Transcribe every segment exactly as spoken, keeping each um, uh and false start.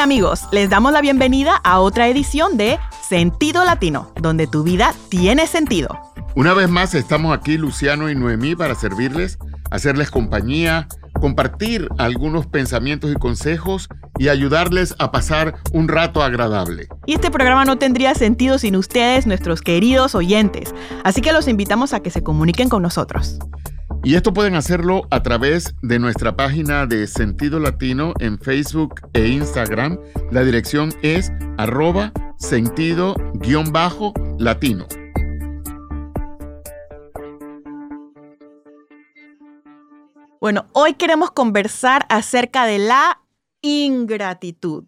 Hola amigos, les damos la bienvenida a otra edición de Sentido Latino, donde tu vida tiene sentido. Una vez más estamos aquí Luciano y Noemí para servirles, hacerles compañía, compartir algunos pensamientos y consejos y ayudarles a pasar un rato agradable. Y este programa no tendría sentido sin ustedes, nuestros queridos oyentes, así que los invitamos a que se comuniquen con nosotros. Y esto pueden hacerlo a través de nuestra página de Sentido Latino en Facebook e Instagram. La dirección es arroba sentido guión bajo latino. Bueno, hoy queremos conversar acerca de la ingratitud.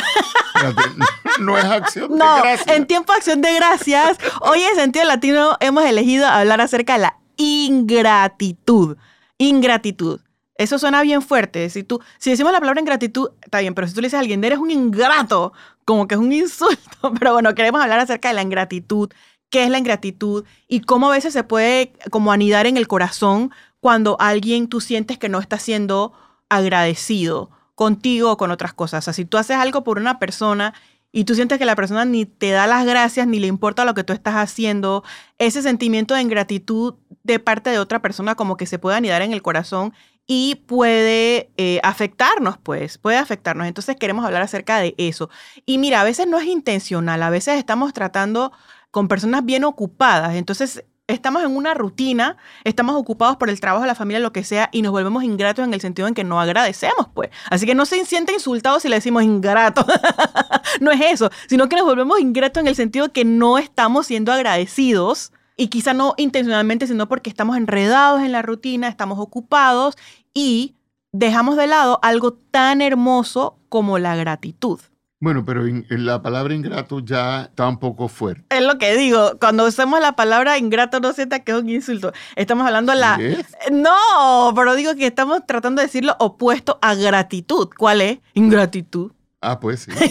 No es acción de no, gracias. En tiempo de acción de gracias, hoy en Sentido Latino hemos elegido hablar acerca de la ingratitud. Ingratitud. Eso suena bien fuerte. Si, tú, si decimos la palabra ingratitud, está bien, pero si tú le dices a alguien, eres un ingrato, como que es un insulto. Pero bueno, queremos hablar acerca de la ingratitud. ¿Qué es la ingratitud? Y cómo a veces se puede como anidar en el corazón cuando alguien tú sientes que no está siendo agradecido contigo o con otras cosas. O sea, si tú haces algo por una persona y tú sientes que la persona ni te da las gracias, ni le importa lo que tú estás haciendo, ese sentimiento de ingratitud de parte de otra persona como que se puede anidar en el corazón y puede eh, afectarnos, pues, puede afectarnos. Entonces queremos hablar acerca de eso. Y mira, a veces no es intencional, a veces estamos tratando con personas bien ocupadas, entonces estamos en una rutina, estamos ocupados por el trabajo, la familia, lo que sea, y nos volvemos ingratos en el sentido en que no agradecemos, pues. Así que no se siente insultado si le decimos ingrato. No es eso, sino que nos volvemos ingratos en el sentido de que no estamos siendo agradecidos, y quizá no intencionalmente, sino porque estamos enredados en la rutina, estamos ocupados y dejamos de lado algo tan hermoso como la gratitud. Bueno, pero in, la palabra ingrato ya está un poco fuerte. Es lo que digo. Cuando usamos la palabra ingrato, no sienta que es un insulto. Estamos hablando de la... ¿Sí? No, pero digo que estamos tratando de decir lo opuesto a gratitud. ¿Cuál es? Ingratitud. Ah, pues sí.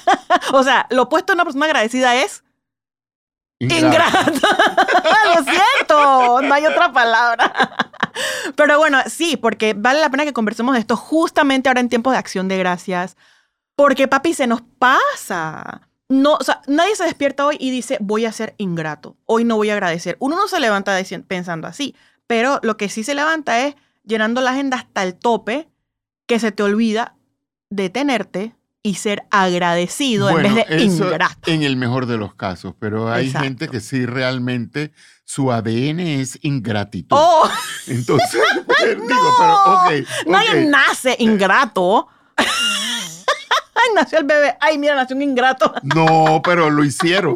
O sea, lo opuesto a una persona agradecida es... Ingrato. Ingrato. Lo siento, no hay otra palabra. Pero bueno, sí, porque vale la pena que conversemos de esto justamente ahora en tiempos de acción de gracias. Porque, papi, se nos pasa. No, o sea, nadie se despierta hoy y dice, voy a ser ingrato. Hoy no voy a agradecer. Uno no se levanta diciendo, pensando así. Pero lo que sí se levanta es llenando la agenda hasta el tope, que se te olvida detenerte y ser agradecido bueno, en vez de eso ingrato. En el mejor de los casos. Pero hay Exacto. gente que sí realmente su A D N es ingratitud. ¡Oh! Entonces, pues, ¡No! digo, pero ok. okay. Nadie nace ingrato. Ay, nació el bebé. Ay, mira, nació un ingrato. No, pero lo hicieron.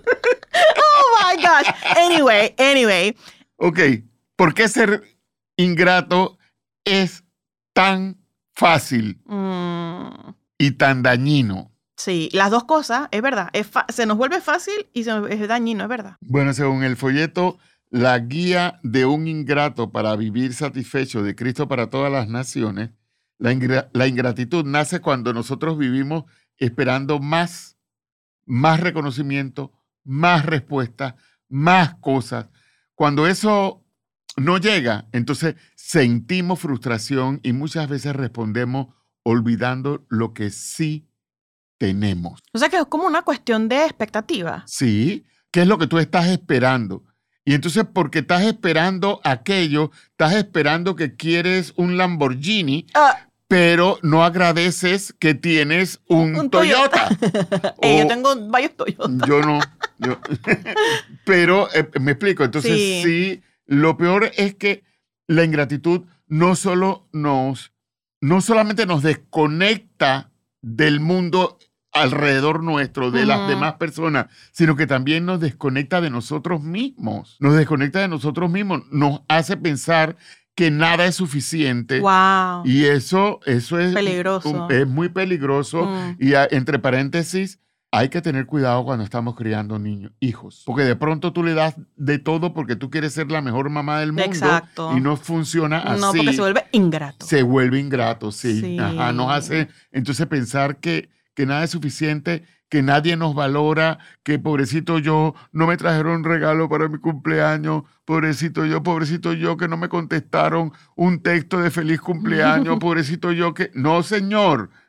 Oh, my gosh. Anyway, anyway. Ok, ¿por qué ser ingrato es tan fácil Mm, y tan dañino? sí, las dos cosas, es verdad. Es fa- se nos vuelve fácil y se nos, es dañino, es verdad. Bueno, según el folleto La guía de un ingrato para vivir satisfecho de Cristo para todas las naciones, La, ingra- la ingratitud nace cuando nosotros vivimos esperando más, más reconocimiento, más respuestas, más cosas. Cuando eso no llega, entonces sentimos frustración y muchas veces respondemos olvidando lo que sí tenemos. O sea que es como una cuestión de expectativa. Sí, ¿qué es lo que tú estás esperando? Y entonces, porque estás esperando aquello, estás esperando que quieres un Lamborghini, Ah, pero no agradeces que tienes un, un Toyota. Toyota. Eh, yo O- tengo varios Toyotas. Yo no. yo- pero eh, me explico. Entonces, Sí. sí, lo peor es que la ingratitud no solo nos, no solamente nos desconecta del mundo alrededor nuestro, de las Ujú. demás personas, sino que también nos desconecta de nosotros mismos. Nos desconecta de nosotros mismos. Nos hace pensar que nada es suficiente. Wow. Y eso, eso es, Peligroso. un- es muy peligroso. Mm. Y a- entre paréntesis, hay que tener cuidado cuando estamos criando niños, hijos. Porque de pronto tú le das de todo porque tú quieres ser la mejor mamá del mundo. Exacto. Y no funciona así. No, porque se vuelve ingrato. Se vuelve ingrato, sí. Sí. Ajá, nos hace entonces pensar que, que nada es suficiente, que nadie nos valora, que pobrecito yo, no me trajeron regalo para mi cumpleaños, pobrecito yo, pobrecito yo, que no me contestaron un texto de feliz cumpleaños, pobrecito yo que... No, señor,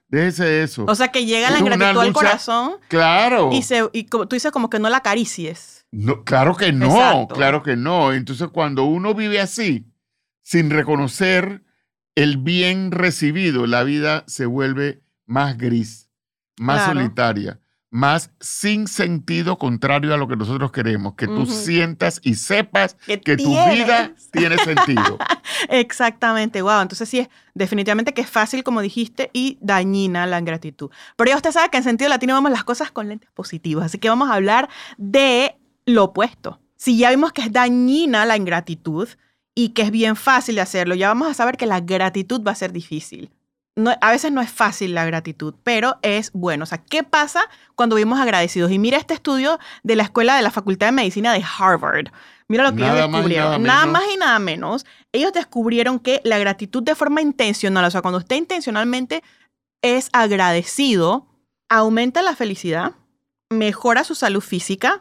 Déjese de eso. O sea, que llega la Es una ingratitud al lucha- corazón Claro. y, se, y como tú dices, como que no la acaricies. No, claro que no, Exacto. claro que no. Entonces, cuando uno vive así, sin reconocer el bien recibido, la vida se vuelve más gris, más Claro. solitaria, más sin sentido, contrario a lo que nosotros queremos, que tú Ujú. sientas y sepas Que que tu tienes. vida tiene sentido. Exactamente, wow. Entonces sí, es definitivamente que es fácil, como dijiste, y dañina la ingratitud. Pero ya usted sabe que en sentido latino vemos las cosas con lentes positivos, así que vamos a hablar de lo opuesto. Si ya vimos que es dañina la ingratitud y que es bien fácil de hacerlo, ya vamos a saber que la gratitud va a ser difícil. No, a veces no es fácil la gratitud, pero es bueno. O sea, ¿qué pasa cuando vivimos agradecidos? Y mira este estudio de la Escuela de la Facultad de Medicina de Harvard. Mira lo que Nada ellos más y descubrieron. nada Nada menos. más y nada menos. Ellos descubrieron que la gratitud de forma intencional, o sea, cuando usted intencionalmente es agradecido, aumenta la felicidad, mejora su salud física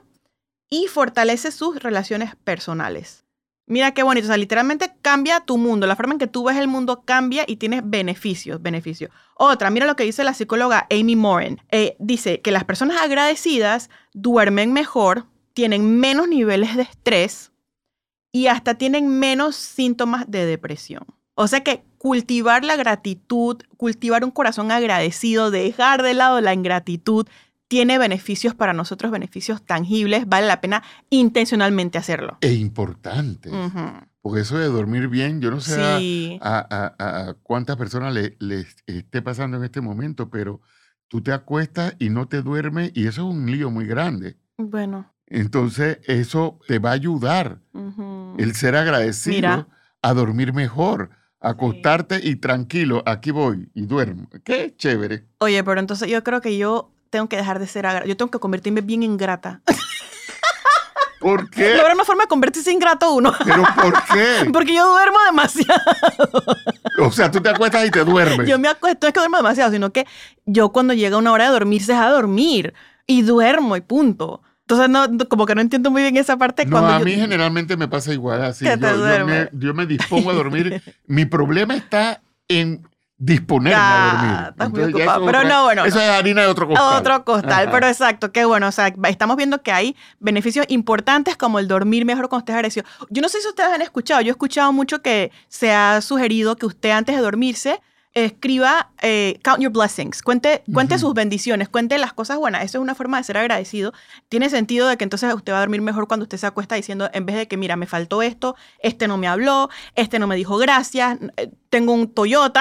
y fortalece sus relaciones personales. Mira qué bonito, o sea, literalmente cambia tu mundo, la forma en que tú ves el mundo cambia y tienes beneficios, beneficios. Otra, mira lo que dice la psicóloga Amy Morin. Eh, dice que las personas agradecidas duermen mejor, tienen menos niveles de estrés y hasta tienen menos síntomas de depresión. O sea que cultivar la gratitud, cultivar un corazón agradecido, dejar de lado la ingratitud, tiene beneficios para nosotros, beneficios tangibles, vale la pena intencionalmente hacerlo. Es importante. Ujú. Porque eso de dormir bien, yo no sé Sí. a, a- a- a cuántas personas le, le esté pasando en este momento, pero tú te acuestas y no te duermes y eso es un lío muy grande. Bueno. Entonces, eso te va a ayudar, Ujú. el ser agradecido, Mira. a dormir mejor, a acostarte y tranquilo, aquí voy y duermo. Qué chévere. Oye, pero entonces yo creo que yo tengo que dejar de ser agradecida. Yo tengo que convertirme bien ingrata. ¿Por qué? No habrá una forma de convertirse ingrato uno. ¿Pero por qué? Porque yo duermo demasiado. O sea, tú te acuestas y te duermes. Yo me acuesto, no es que duermo demasiado, sino que yo cuando llega una hora de dormirse es a dormir. Y duermo y punto. Entonces, no, no- como que no entiendo muy bien esa parte. No, cuando a yo- mí generalmente me pasa igual así. Que Yo, te yo me, duermes. yo me dispongo a dormir. Mi problema está en disponerme Ah, a dormir. estás muy Entonces, ya ocupado. eso Pero otra- no, bueno, Eso no. es harina de otro costal. Otro costal, Ajá. pero exacto, qué bueno. O sea, estamos viendo que hay beneficios importantes como el dormir mejor cuando estés agradecido. Yo no sé si ustedes han escuchado, yo he escuchado mucho que se ha sugerido que usted antes de dormirse escriba, eh, count your blessings, cuente, cuente Ujú. sus bendiciones, cuente las cosas buenas. Eso es una forma de ser agradecido. Tiene sentido de que entonces usted va a dormir mejor cuando usted se acuesta diciendo, en vez de que, mira, me faltó esto, este no me habló, este no me dijo gracias, eh, tengo un Toyota.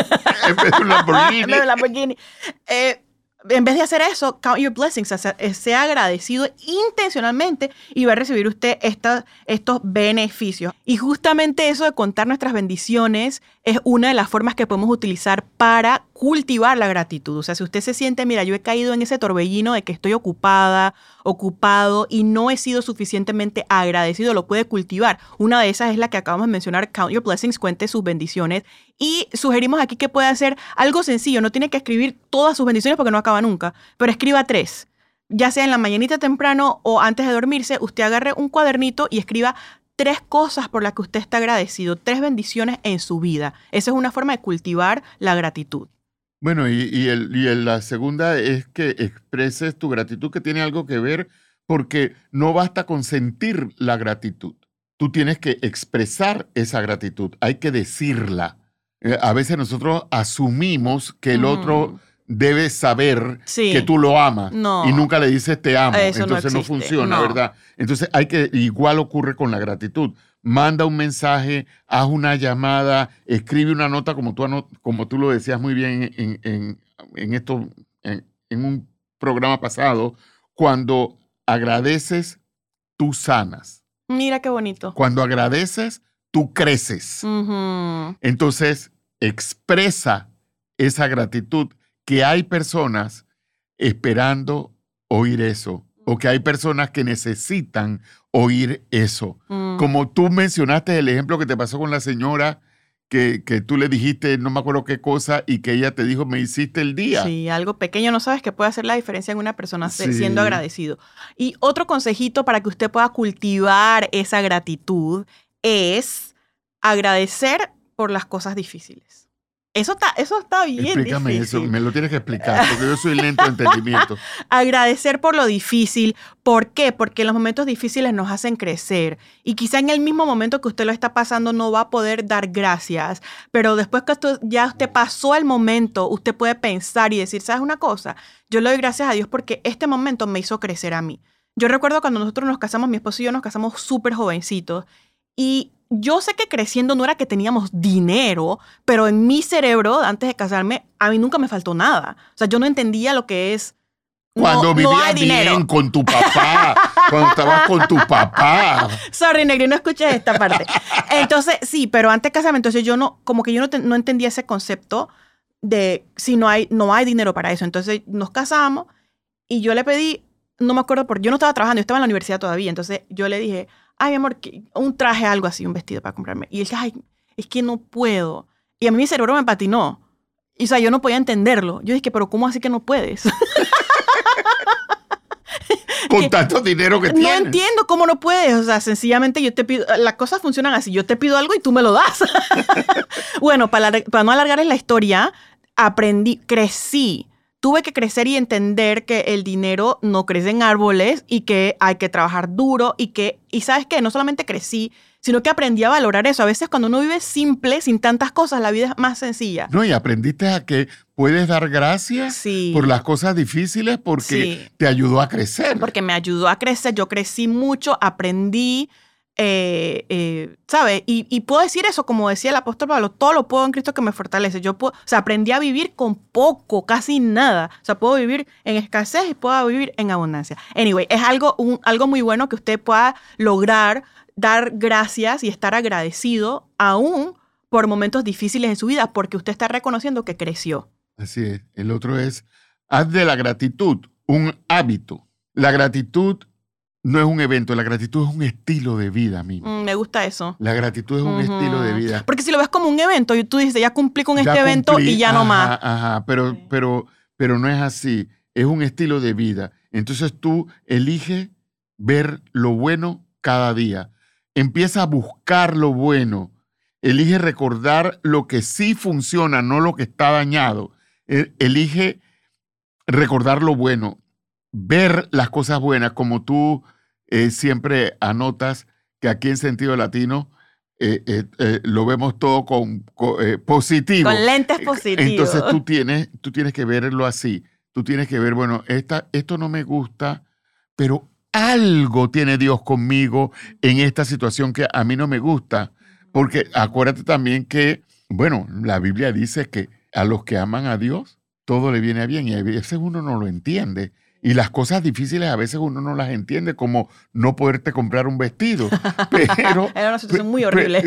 En vez de un Lamborghini. En vez de Lamborghini. Eh, en vez de hacer eso, count your blessings, o sea, eh, sea agradecido intencionalmente y va a recibir usted esta- estos beneficios. Y justamente eso de contar nuestras bendiciones es una de las formas que podemos utilizar para cultivar la gratitud. O sea, si usted se siente, mira, yo he caído en ese torbellino de que estoy ocupada, ocupado y no he sido suficientemente agradecido, lo puede cultivar. Una de esas es la que acabamos de mencionar, count your blessings, cuente sus bendiciones. Y sugerimos aquí que puede hacer algo sencillo, no tiene que escribir todas sus bendiciones porque no acaba nunca, pero escriba tres. Ya sea en la mañanita temprano o antes de dormirse, usted agarre un cuadernito y escriba tres cosas por las que usted está agradecido, tres bendiciones en su vida. Esa es una forma de cultivar la gratitud. Bueno, y, y, el, y el- la segunda es que expreses tu gratitud, que tiene algo que ver, porque no basta con sentir la gratitud. Tú tienes que expresar esa gratitud, hay que decirla. Eh, a veces nosotros asumimos que el Mm. otro debe saber Sí. que tú lo amas No. y nunca le dices te amo. Eso no Entonces no, existe, funciona, no. ¿verdad? Entonces hay que, igual ocurre con la gratitud. Manda un mensaje, haz una llamada, escribe una nota, como tú, ano- como tú lo decías muy bien en, en, en esto, en, en un programa pasado. Cuando agradeces, tú sanas. Mira qué bonito. Cuando agradeces, tú creces. Ujú. Entonces, expresa esa gratitud, que hay personas esperando oír eso, o que hay personas que necesitan oír eso. Mm. Como tú mencionaste el ejemplo que te pasó con la señora, que, que tú le dijiste no me acuerdo qué cosa y que ella te dijo, me hiciste el día. Sí, algo pequeño, no sabes que puede hacer la diferencia en una persona se- Sí. siendo agradecido. Y otro consejito para que usted pueda cultivar esa gratitud es agradecer por las cosas difíciles. Eso está, eso está bien Explícame difícil. eso, me lo tienes que explicar, porque yo soy lento de entendimiento. Agradecer por lo difícil. ¿Por qué? Porque los momentos difíciles nos hacen crecer. Y quizá en el mismo momento que usted lo está pasando no va a poder dar gracias. Pero después que esto, ya usted pasó el momento, usted puede pensar y decir, ¿sabes una cosa? Yo le doy gracias a Dios porque este momento me hizo crecer a mí. Yo recuerdo cuando nosotros nos casamos, mi esposo y yo nos casamos súper jovencitos. Y yo sé que creciendo no era que teníamos dinero, pero en mi cerebro, antes de casarme, a mí nunca me faltó nada. O sea, yo no entendía lo que es Cuando no, vivías no hay dinero. bien con tu papá, cuando estabas con tu papá. Sorry, Negri, no escuches esta parte. Entonces, sí, pero antes de casarme, entonces yo no, como que yo no, te, no entendía ese concepto de si no hay, no hay dinero para eso. Entonces nos casamos y yo le pedí, no me acuerdo, porque yo no estaba trabajando, yo estaba en la universidad todavía. Entonces yo le dije, ay, mi amor, un traje, algo así, un vestido para comprarme. Y él dice, ay, es que no puedo. Y a mí mi cerebro me patinó. Y, o sea, yo no podía entenderlo. Yo dije, pero ¿cómo así que no puedes? Con que, tanto dinero que no tienes. No entiendo cómo no puedes. O sea, sencillamente yo te pido, las cosas funcionan así. Yo te pido algo y tú me lo das. Bueno, para, para no alargarles la historia, aprendí, crecí. Tuve que crecer y entender que el dinero no crece en árboles y que hay que trabajar duro y que, y ¿sabes qué? No solamente crecí, sino que aprendí a valorar eso. A veces cuando uno vive simple, sin tantas cosas, la vida es más sencilla. No, y aprendiste a que puedes dar gracias sí. por las cosas difíciles porque sí. te ayudó a crecer. Porque me ayudó a crecer, yo crecí mucho, aprendí, eh, eh, ¿sabes? Y, y puedo decir eso, como decía el apóstol Pablo, todo lo puedo en Cristo que me fortalece. Yo puedo, o sea, aprendí a vivir con poco, casi nada. O sea, puedo vivir en escasez y puedo vivir en abundancia. Anyway, es algo, un, algo muy bueno que usted pueda lograr dar gracias y estar agradecido aún por momentos difíciles en su vida, porque usted está reconociendo que creció. Así es. El otro es, haz de la gratitud un hábito. La gratitud no es un evento, la gratitud es un estilo de vida mismo. Mm, me gusta eso. La gratitud es un uh-huh. estilo de vida. Porque si lo ves como un evento y tú dices, ya cumplí con ya este cumplí, evento y ya ajá, no más. Ajá, pero, sí. pero, pero no es así. Es un estilo de vida. Entonces tú eliges ver lo bueno cada día. Empieza a buscar lo bueno. Elige recordar lo que sí funciona, no lo que está dañado. Elige recordar lo bueno. Ver las cosas buenas, como tú eh, siempre anotas que aquí en Sentido Latino eh, eh, eh, lo vemos todo con, con eh, positivo. Con lentes positivos. Entonces tú tienes, tú tienes que verlo así. Tú tienes que ver, bueno, esta, esto no me gusta, pero algo tiene Dios conmigo en esta situación que a mí no me gusta. Porque acuérdate también que, bueno, la Biblia dice que a los que aman a Dios, todo le viene bien y a veces uno no lo entiende. Y las cosas difíciles a veces uno no las entiende, como no poderte comprar un vestido. Pero, era una situación muy horrible.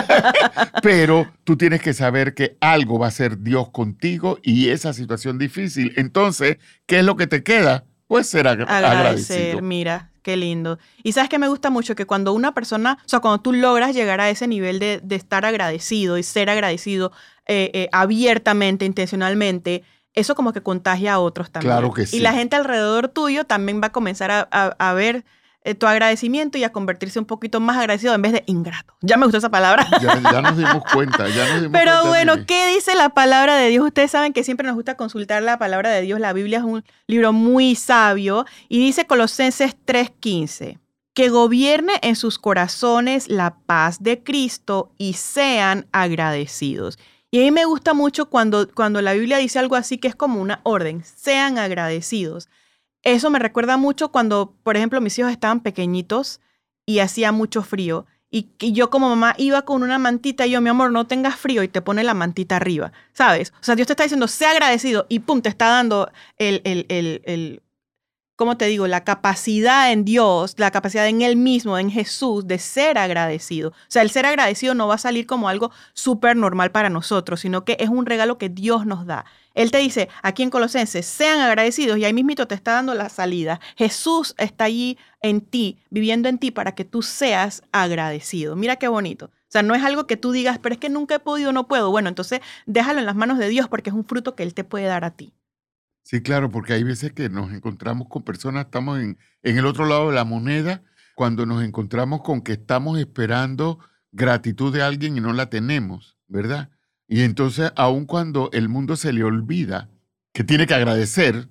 Pero tú tienes que saber que algo va a ser Dios contigo y esa situación difícil. Entonces, ¿qué es lo que te queda? Pues ser ag- Agradecer, agradecido. Mira, qué lindo. Y sabes que me gusta mucho que cuando una persona, o sea, cuando tú logras llegar a ese nivel de, de estar agradecido y ser agradecido eh, eh, abiertamente, intencionalmente, eso como que contagia a otros también. Claro que sí. Y la gente alrededor tuyo también va a comenzar a, a, a ver eh, tu agradecimiento y a convertirse un poquito más agradecido en vez de ingrato. Ya me gustó esa palabra. Ya, ya nos dimos cuenta. Ya nos dimos Pero cuenta, bueno, Mimi. ¿qué dice la palabra de Dios? Ustedes saben que siempre nos gusta consultar la palabra de Dios. La Biblia es un libro muy sabio. Y dice Colosenses tres quince, que gobierne en sus corazones la paz de Cristo y sean agradecidos. Y a mí me gusta mucho cuando, cuando la Biblia dice algo así que es como una orden, sean agradecidos. Eso me recuerda mucho cuando, por ejemplo, mis hijos estaban pequeñitos y hacía mucho frío. Y, y yo como mamá iba con una mantita y yo, mi amor, no tengas frío, y te pone la mantita arriba, ¿sabes? O sea, Dios te está diciendo, sé agradecido y pum, te está dando el, el, el, el ¿cómo te digo? La capacidad en Dios, la capacidad en Él mismo, en Jesús, de ser agradecido. O sea, el ser agradecido no va a salir como algo súper normal para nosotros, sino que es un regalo que Dios nos da. Él te dice, aquí en Colosenses, sean agradecidos, y ahí mismito te está dando la salida. Jesús está allí en ti, viviendo en ti, para que tú seas agradecido. Mira qué bonito. O sea, no es algo que tú digas, pero es que nunca he podido, no puedo. Bueno, entonces déjalo en las manos de Dios, porque es un fruto que Él te puede dar a ti. Sí, claro, porque hay veces que nos encontramos con personas, estamos en, en el otro lado de la moneda, cuando nos encontramos con que estamos esperando gratitud de alguien y no la tenemos, ¿verdad? Y entonces, aun cuando el mundo se le olvida que tiene que agradecer,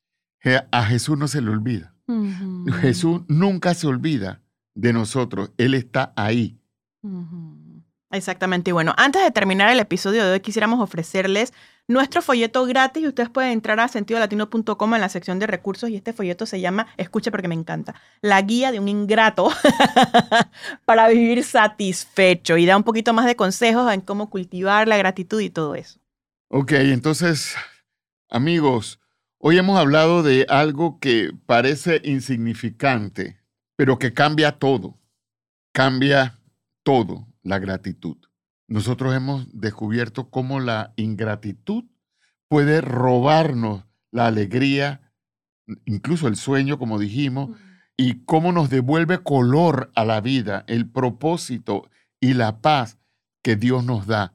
a Jesús no se le olvida. Uh-huh. Jesús nunca se olvida de nosotros. Él está ahí. Uh-huh. Exactamente. Y bueno, antes de terminar el episodio de hoy, quisiéramos ofrecerles nuestro folleto gratis y ustedes pueden entrar a sentido latino punto com en la sección de recursos y este folleto se llama, escuche porque me encanta, La guía de un ingrato para vivir satisfecho y da un poquito más de consejos en cómo cultivar la gratitud y todo eso. Ok, entonces, amigos, hoy hemos hablado de algo que parece insignificante, pero que cambia todo, cambia todo, la gratitud. Nosotros hemos descubierto cómo la ingratitud puede robarnos la alegría, incluso el sueño, como dijimos, uh-huh. y cómo nos devuelve color a la vida, el propósito y la paz que Dios nos da.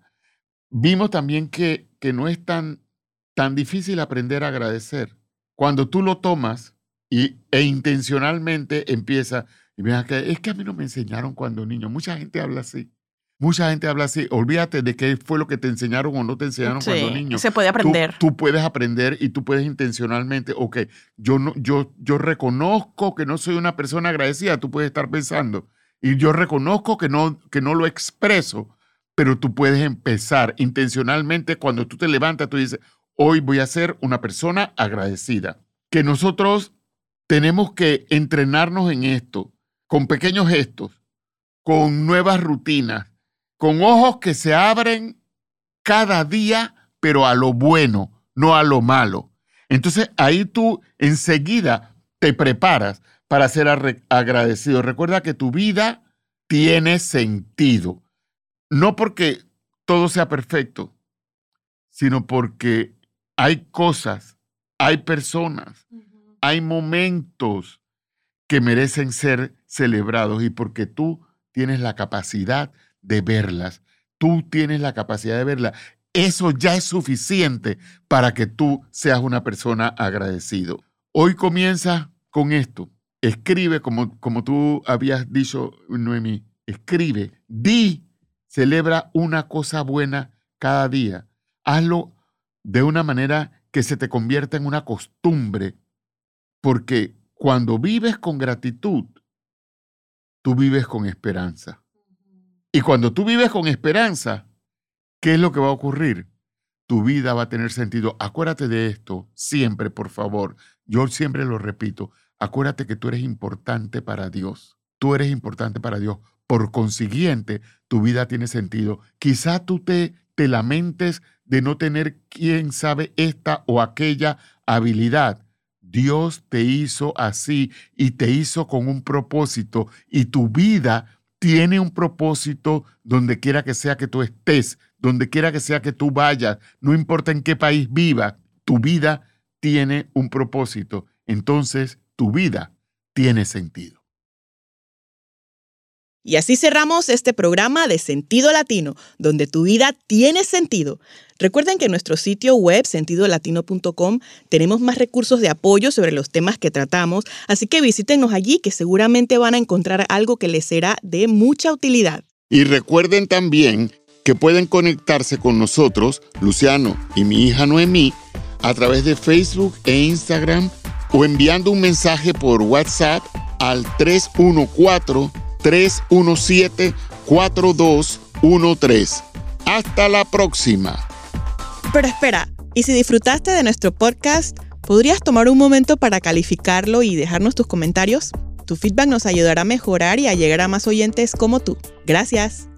Vimos también que, que no es tan, tan difícil aprender a agradecer. Cuando tú lo tomas y, e intencionalmente empieza, y vean que es que a mí no me enseñaron cuando niño. Mucha gente habla así. Mucha gente habla así. Olvídate de qué fue lo que te enseñaron o no te enseñaron sí, cuando niño. Se puede aprender. Tú, tú puedes aprender y tú puedes intencionalmente, ok, yo, no, yo, yo reconozco que no soy una persona agradecida, tú puedes estar pensando. Y yo reconozco que no, que no lo expreso, pero tú puedes empezar intencionalmente. Cuando tú te levantas, tú dices, hoy voy a ser una persona agradecida. Que nosotros tenemos que entrenarnos en esto, con pequeños gestos, con nuevas rutinas, con ojos que se abren cada día, pero a lo bueno, no a lo malo. Entonces ahí tú enseguida te preparas para ser agradecido. Recuerda que tu vida tiene sentido. No porque todo sea perfecto, sino porque hay cosas, hay personas, uh-huh. hay momentos que merecen ser celebrados y porque tú tienes la capacidad de verlas. Tú tienes la capacidad de verlas. Eso ya es suficiente para que tú seas una persona agradecido. Hoy comienza con esto. Escribe, como, como tú habías dicho, Noemí, escribe, di, celebra una cosa buena cada día. Hazlo de una manera que se te convierta en una costumbre, porque cuando vives con gratitud, tú vives con esperanza. Y cuando tú vives con esperanza, ¿qué es lo que va a ocurrir? Tu vida va a tener sentido. Acuérdate de esto siempre, por favor. Yo siempre lo repito. Acuérdate que tú eres importante para Dios. Tú eres importante para Dios. Por consiguiente, tu vida tiene sentido. Quizá tú te, te lamentes de no tener, quién sabe, esta o aquella habilidad. Dios te hizo así y te hizo con un propósito y tu vida tiene un propósito donde quiera que sea que tú estés, donde quiera que sea que tú vayas, no importa en qué país vivas, tu vida tiene un propósito. Entonces, tu vida tiene sentido. Y así cerramos este programa de Sentido Latino, donde tu vida tiene sentido. Recuerden que en nuestro sitio web, sentido latino punto com, tenemos más recursos de apoyo sobre los temas que tratamos, así que visítenos allí que seguramente van a encontrar algo que les será de mucha utilidad. Y recuerden también que pueden conectarse con nosotros, Luciano y mi hija Noemí, a través de Facebook e Instagram o enviando un mensaje por WhatsApp al tres uno cuatro, tres uno siete, cuatro dos uno tres. Hasta la próxima. Pero espera, ¿y si disfrutaste de nuestro podcast, podrías tomar un momento para calificarlo y dejarnos tus comentarios? Tu feedback nos ayudará a mejorar y a llegar a más oyentes como tú. Gracias.